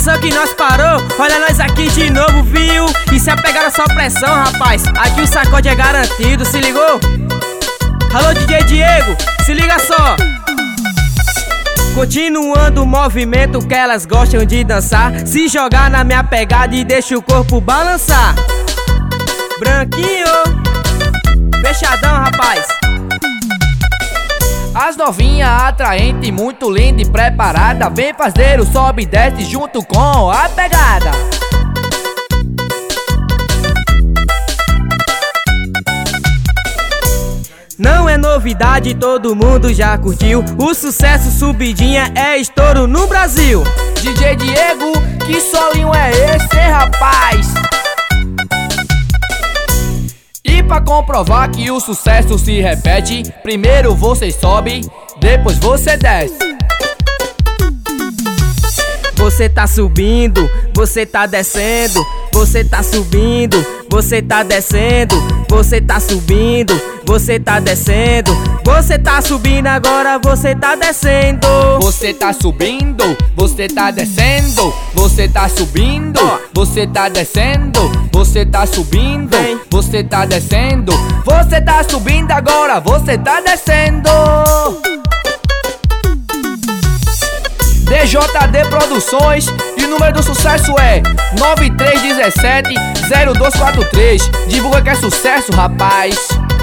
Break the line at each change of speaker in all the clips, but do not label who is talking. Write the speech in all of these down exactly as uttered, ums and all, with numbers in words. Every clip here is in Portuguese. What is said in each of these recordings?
pensou que nós parou? Olha nós aqui de novo, viu? E se apegar a sua pressão, rapaz, aqui o sacode é garantido, se ligou? Alô, D J Diego, se liga só. Continuando o movimento que elas gostam de dançar, se jogar na minha pegada e deixa o corpo balançar. Branquinho, fechadão, rapaz.
As novinhas atraente, muito linda e preparada, vem fazer o sobe e desce junto com a pegada.
Não é novidade, todo mundo já curtiu. O sucesso subidinha é estouro no Brasil.
D J Diego, que solinho é esse, rapaz? E pra comprovar que o sucesso se repete, primeiro você sobe, depois você desce.
Você tá subindo, você tá descendo. Você tá subindo, você tá descendo. Você tá subindo, você tá descendo. Você tá subindo, agora você tá descendo.
Você tá subindo, você tá descendo. Você tá subindo, você tá descendo. Você tá subindo, você tá descendo. Você tá subindo, agora você tá descendo. D J D Produções e o número do sucesso é nove três um sete zero dois quatro três. Divulga que é sucesso, rapaz.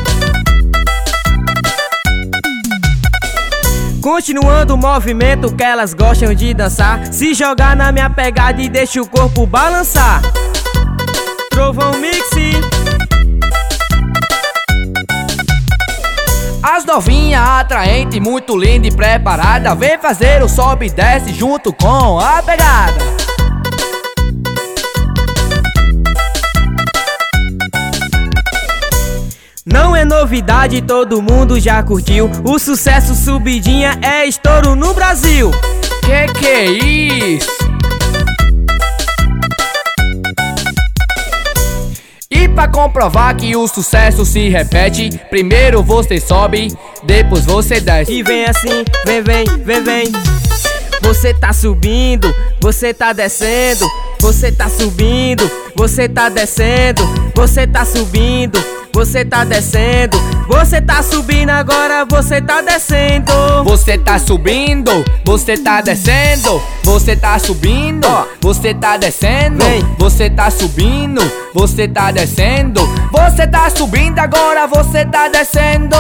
Continuando o movimento que elas gostam de dançar, se jogar na minha pegada e deixa o corpo balançar. Trovão Mix.
As novinhas atraente, muito linda e preparada, vem fazer o sobe e desce junto com a pegada.
Não é novidade, todo mundo já curtiu. O sucesso subidinha é estouro no Brasil.
Que que é isso? E pra comprovar que o sucesso se repete, primeiro você sobe, depois você desce.
E vem assim, vem, vem, vem, vem. Você tá subindo, você tá descendo. Você tá subindo, você tá descendo. Você tá subindo, você tá descendo. Você tá subindo, agora você tá descendo.
Você tá subindo, você tá descendo. Você tá subindo, você tá descendo. Você tá subindo, você tá descendo. Você tá subindo, agora você tá descendo.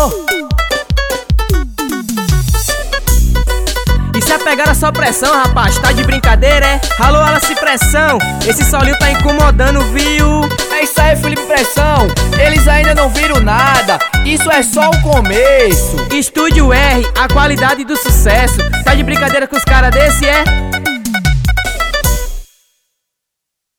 E se apegar a sua pressão, rapaz, tá de brincadeira, é? Alô, Alice Pressão, esse solinho tá incomodando, viu?
É isso aí, Felipe Pressão, eles ainda não viram nada, isso é só o começo.
Estúdio R, a qualidade do sucesso. Tá de brincadeira com os caras desse, é?